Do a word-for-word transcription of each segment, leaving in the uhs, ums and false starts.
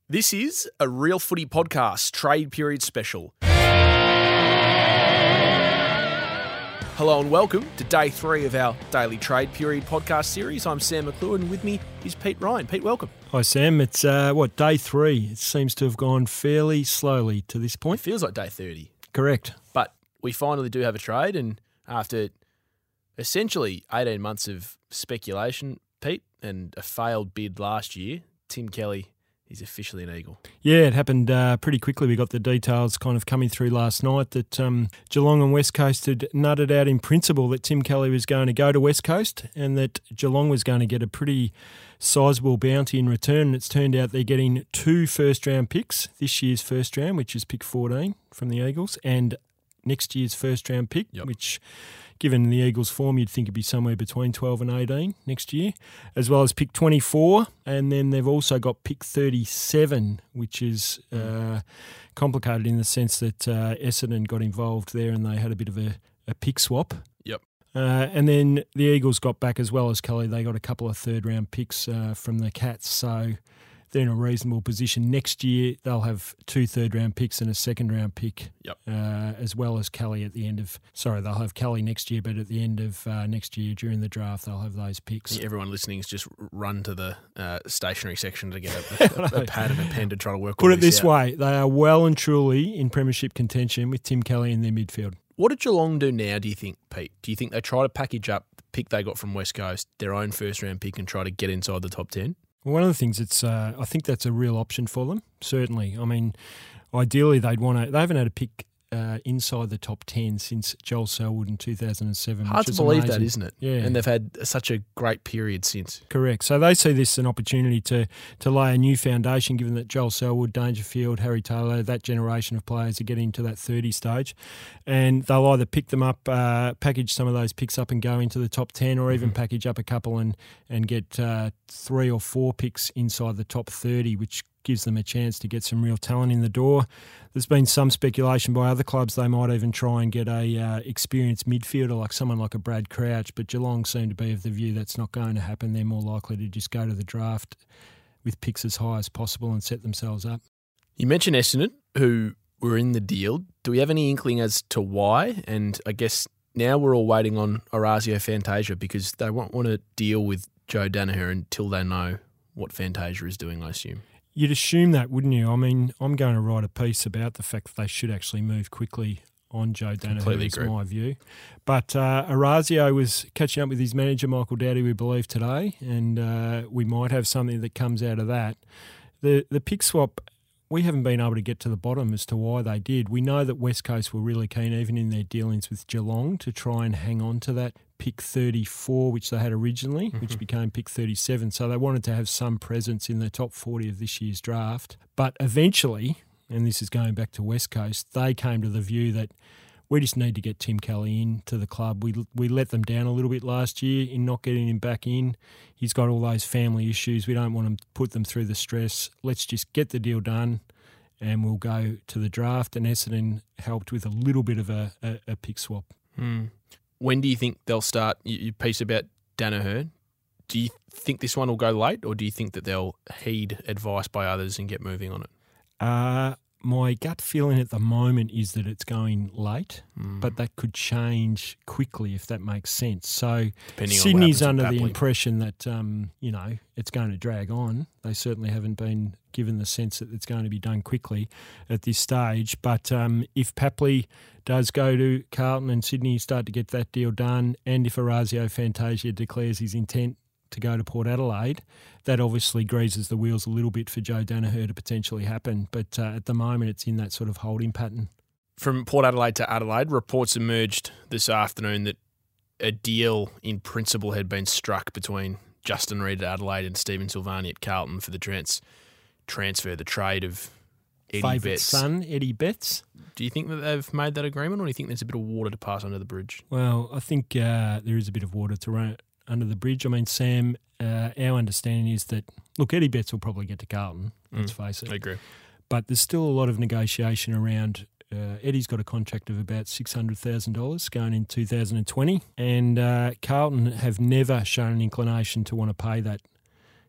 This is a Real Footy Podcast trade period special. Hello and welcome to day three of our daily trade period podcast series. I'm Sam McClure and with me is Pete Ryan. Pete, welcome. Hi Sam, it's uh, what, day three. It seems to have gone fairly slowly to this It point. feels like day thirty. Correct. But we finally do have a trade, and after essentially eighteen months of speculation, Pete, and a failed bid last year, Tim Kelly is officially an Eagle. Yeah, it happened uh, pretty quickly. We got the details kind of coming through last night that um, Geelong and West Coast had nutted out in principle that Tim Kelly was going to go to West Coast and that Geelong was going to get a pretty sizable bounty in return. And it's turned out they're getting two first-round picks, this year's first round, which is pick fourteen from the Eagles, and next year's first-round pick, Yep. which, given the Eagles' form, you'd think it'd be somewhere between twelve and eighteen next year, as well as pick twenty-four. And then they've also got pick thirty-seven, which is uh, complicated in the sense that uh, Essendon got involved there and they had a bit of a, a pick swap. Yep. Uh, and then the Eagles got back, as well as Kelly, they got a couple of third-round picks uh, from the Cats. So they're in a reasonable position. Next year, they'll have two third-round picks and a second-round pick, Yep. uh, as well as Kelly at the end of... Sorry, they'll have Kelly next year, but at the end of uh, next year, during the draft, they'll have those picks. Everyone listening has just run to the uh, stationery section to get a, a, a pad and a pen to try to work all Put it this this out. way, they are well and truly in premiership contention with Tim Kelly in their midfield. What did Geelong do now, do you think, Pete? Do you think they try to package up the pick they got from West Coast, their own first-round pick, and try to get inside the top ten? Well, one of the things it's, uh, I think that's a real option for them, certainly. I mean, ideally they'd want to, they haven't had a pick uh, inside the top ten since Joel Selwood in two thousand seven. Hard which to is believe amazing. that, isn't it? Yeah. And they've had such a great period since. Correct. So they see this as an opportunity to to lay a new foundation, given that Joel Selwood, Dangerfield, Harry Taylor, that generation of players are getting to that thirty stage. And they'll either pick them up, uh, package some of those picks up and go into the top ten, or even Mhm. package up a couple and, and get uh, three or four picks inside the top thirty, which gives them a chance to get some real talent in the door. There's been some speculation by other clubs they might even try and get a uh, experienced midfielder like someone like a Brad Crouch, but Geelong seem to be of the view that's not going to happen. They're more likely to just go to the draft with picks as high as possible and set themselves up. You mentioned Essendon, who were in the deal. Do we have any inkling as to why? And I guess now we're all waiting on Orazio Fantasia because they won't want to deal with Joe Danaher until they know what Fantasia is doing, I assume. You'd assume that, wouldn't you? I mean, I'm going to write a piece about the fact that they should actually move quickly on Joe Danaher, Completely is agree. my view. But uh, Orazio was catching up with his manager, Michael Dowdy, we believe, today, and uh, we might have something that comes out of that. The the pick swap, we haven't been able to get to the bottom as to why they did. We know that West Coast were really keen, even in their dealings with Geelong, to try and hang on to that pick thirty-four, which they had originally, Mm-hmm. which became pick thirty-seven. So they wanted to have some presence in the top forty of this year's draft. But eventually, and this is going back to West Coast, they came to the view that we just need to get Tim Kelly into the club. We we let them down a little bit last year in not getting him back in. He's got all those family issues. We don't want to put them through the stress. Let's just get the deal done and we'll go to the draft. And Essendon helped with a little bit of a, a, a pick swap. Hmm. When do you think they'll start your piece about Danaher? Do you think this one will go late, or do you think that they'll heed advice by others and get moving on it? Uh, my gut feeling at the moment is that it's going late, Mm. but that could change quickly if that makes sense. So Depending on what Sydney's happens under with the Papley. impression that, um, you know, it's going to drag on. They certainly haven't been given the sense that it's going to be done quickly at this stage. But um, if Papley does go to Carlton and Sydney start to get that deal done, and if Orazio Fantasia declares his intent to go to Port Adelaide, that obviously greases the wheels a little bit for Joe Danaher to potentially happen. But uh, at the moment, it's in that sort of holding pattern. From Port Adelaide to Adelaide, reports emerged this afternoon that a deal in principle had been struck between Justin Reid at Adelaide and Stephen Silvani at Carlton for the trans- transfer, the trade of Eddie Favourite Betts. son, Eddie Betts. Do you think that they've made that agreement, or do you think there's a bit of water to pass under the bridge? Well, I think uh, there is a bit of water to run under the bridge. I mean, Sam, uh, our understanding is that, look, Eddie Betts will probably get to Carlton, let's Mm, face it. I agree. But there's still a lot of negotiation around. Uh, Eddie's got a contract of about six hundred thousand dollars going in two thousand twenty, and uh, Carlton have never shown an inclination to want to pay that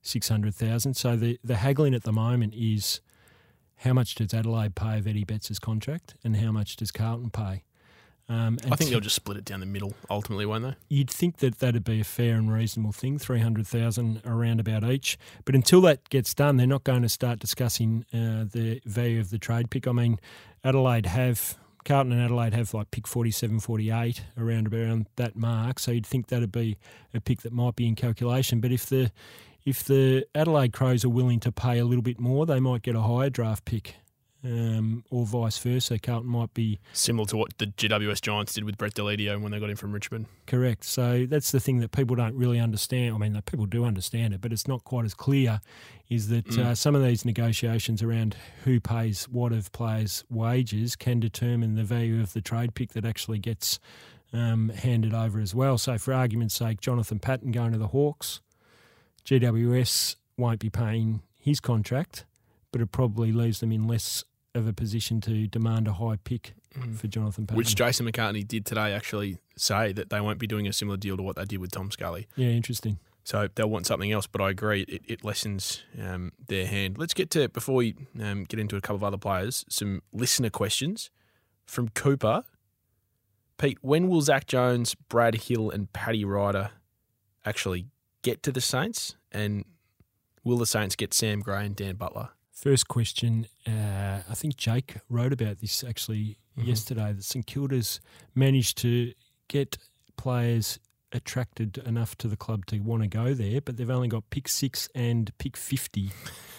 six hundred thousand. So the, the haggling at the moment is how much does Adelaide pay of Eddie Betts' contract and how much does Carlton pay? Um, I think they'll just split it down the middle ultimately, won't they? You'd think that that'd be a fair and reasonable thing, three hundred thousand around about each. But until that gets done, they're not going to start discussing uh, the value of the trade pick. I mean, Adelaide have, Carlton and Adelaide have like pick forty-seven, forty-eight around around that mark. So you'd think that'd be a pick that might be in calculation. But if the if the Adelaide Crows are willing to pay a little bit more, they might get a higher draft pick. Um, or vice versa. Carlton might be... Similar to what the G W S Giants did with Brett Deledio when they got him from Richmond. Correct. So that's the thing that people don't really understand. I mean, people do understand it, but it's not quite as clear, is that mm. uh, some of these negotiations around who pays what of players' wages can determine the value of the trade pick that actually gets um, handed over as well. So for argument's sake, Jonathan Patton going to the Hawks, G W S won't be paying his contract, but it probably leaves them in less of a position to demand a high pick mm. for Jonathan Patton. Which Jason McCartney did today actually say that they won't be doing a similar deal to what they did with Tom Scully. Yeah, interesting. So they'll want something else, but I agree, it, it lessens um, their hand. Let's get to, before we um, get into a couple of other players, some listener questions from Cooper. Pete, when will Zach Jones, Brad Hill and Paddy Ryder actually get to the Saints? And will the Saints get Sam Gray and Dan Butler? First question, uh, I think Jake wrote about this actually mm-hmm. yesterday, that St Kilda's managed to get players attracted enough to the club to want to go there, but they've only got pick six and pick fifty.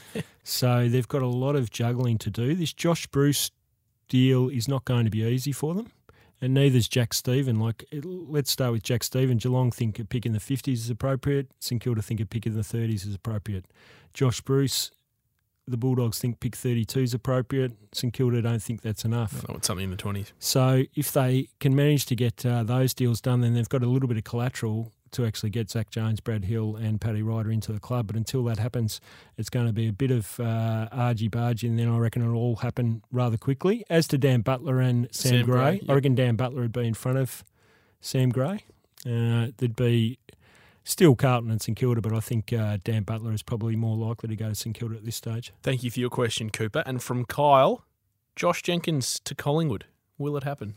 So they've got a lot of juggling to do. This Josh Bruce deal is not going to be easy for them, and neither's Jack Stephen. Like, it, let's start with Jack Stephen. Geelong think a pick in the fifties is appropriate. St Kilda think a pick in the thirties is appropriate. Josh Bruce, the Bulldogs think pick thirty-two is appropriate. St Kilda don't think that's enough. I want something in the twenties. So if they can manage to get uh, those deals done, then they've got a little bit of collateral to actually get Zach Jones, Brad Hill and Paddy Ryder into the club. But until that happens, it's going to be a bit of uh, argy-bargy, and then I reckon it'll all happen rather quickly. As to Dan Butler and Sam, Sam Gray, Gray yep. I reckon Dan Butler would be in front of Sam Gray. Uh, there'd be... Still Carlton and St Kilda, but I think uh, Dan Butler is probably more likely to go to St Kilda at this stage. Thank you for your question, Cooper. And from Kyle, Josh Jenkins to Collingwood. Will it happen?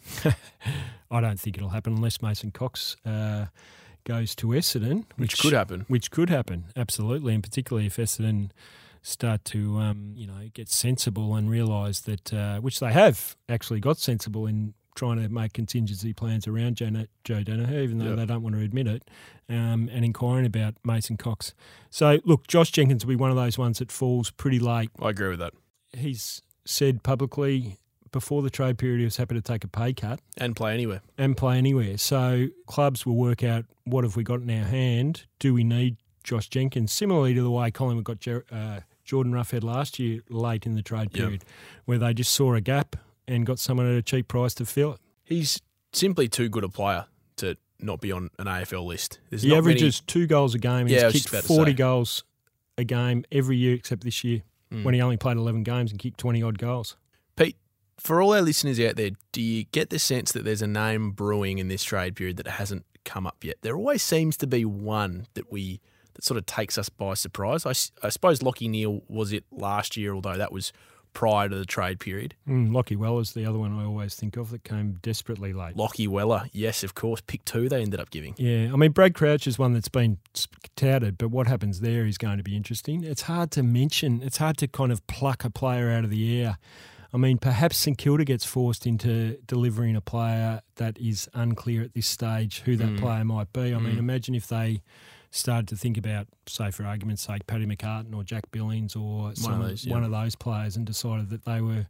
I don't think it'll happen unless Mason Cox uh, goes to Essendon. Which, which could happen. Which could happen, absolutely, and particularly if Essendon start to um, you know, get sensible and realise that, uh, which they have actually got sensible in trying to make contingency plans around Joe, Joe Danaher, even though yep. they don't want to admit it, um, and inquiring about Mason Cox. So, look, Josh Jenkins will be one of those ones that falls pretty late. I agree with that. He's said publicly before the trade period he was happy to take a pay cut. And play anywhere. And play anywhere. So clubs will work out, what have we got in our hand? Do we need Josh Jenkins? Similarly to the way Collingwood got Jer- uh, Jordan Roughead last year late in the trade period, yep. where they just saw a gap and got someone at a cheap price to fill it. He's simply too good a player to not be on an A F L list. There's he not averages many... two goals a game. Yeah, He's kicked forty goals a game every year except this year, mm. when he only played eleven games and kicked twenty-odd goals. Pete, for all our listeners out there, do you get the sense that there's a name brewing in this trade period that hasn't come up yet? There always seems to be one that we that sort of takes us by surprise. I, I suppose Lachie Neale was it last year, although that was prior to the trade period. Mm, Lachie Weller's the other one I always think of that came desperately late. Lachie Weller, yes, of course. Pick two they ended up giving. Yeah, I mean, Brad Crouch is one that's been touted, but what happens there is going to be interesting. It's hard to mention. It's hard to kind of pluck a player out of the air. I mean, perhaps St Kilda gets forced into delivering a player that is unclear at this stage who that mm. player might be. I mm. mean, imagine if they started to think about, say, for argument's sake, Paddy McCartan or Jack Billings or some, one, of those, yeah. one of those players, and decided that they were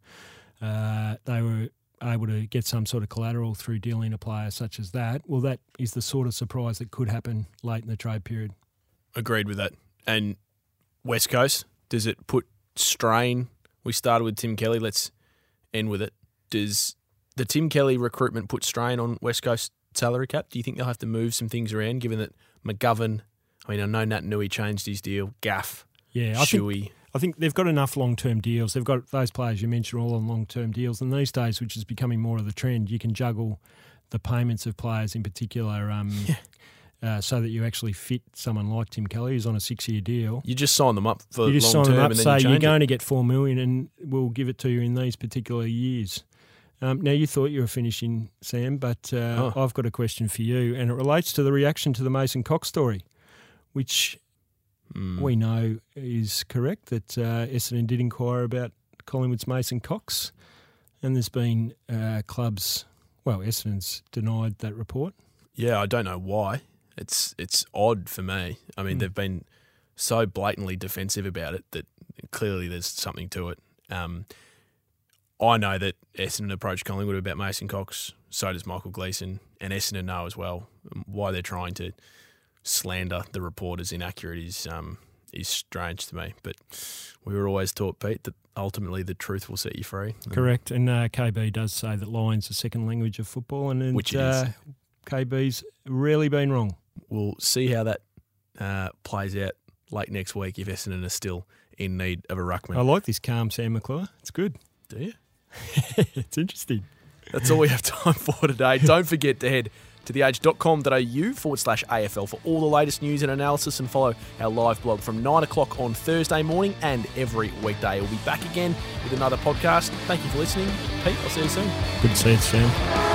uh, they were able to get some sort of collateral through dealing a player such as that. Well, that is the sort of surprise that could happen late in the trade period. Agreed with that. And West Coast, does it put strain? We started with Tim Kelly. Let's end with it. Does the Tim Kelly recruitment put strain on West Coast salary cap? Do you think they'll have to move some things around, given that McGovern, I mean, I know Nat Nui changed his deal, Gaff, yeah, I Shuey. Think, I think they've got enough long-term deals. They've got those players you mentioned all on long-term deals. And these days, which is becoming more of the trend, you can juggle the payments of players in particular. Um, yeah. uh, so that you actually fit someone like Tim Kelly, who's on a six-year deal. You just sign them up for you just long sign term them up, and then say you you're change going it. to get four million, and we'll give it to you in these particular years. Um, now, you thought you were finishing, Sam, but uh, Oh. I've got a question for you, and it relates to the reaction to the Mason Cox story, which Mm. we know is correct, that uh, Essendon did inquire about Collingwood's Mason Cox, and there's been uh, clubs, well, Essendon's denied that report. Yeah, I don't know why. It's it's odd for me. I mean, Mm. they've been so blatantly defensive about it that clearly there's something to it. Um, I know that Essendon approached Collingwood about Mason Cox. So does Michael Gleeson, and Essendon know as well. Why they're trying to slander the report as inaccurate is um, is strange to me. But we were always taught, Pete, that ultimately the truth will set you free. Correct, and uh, K B does say that Lion's the second language of football, and, and Which it uh, is. K B's rarely been wrong. We'll see how that uh, plays out late next week if Essendon are still in need of a ruckman. I like this calm Sam McClure. It's good. Do you? It's interesting. That's all we have time for today. Don't forget to head to theage.com.au forward slash AFL for all the latest news and analysis, and follow our live blog from nine o'clock on Thursday morning and every weekday. We'll be back again with another podcast. Thank you for listening. Pete, I'll see you soon. Good to see you, Sam.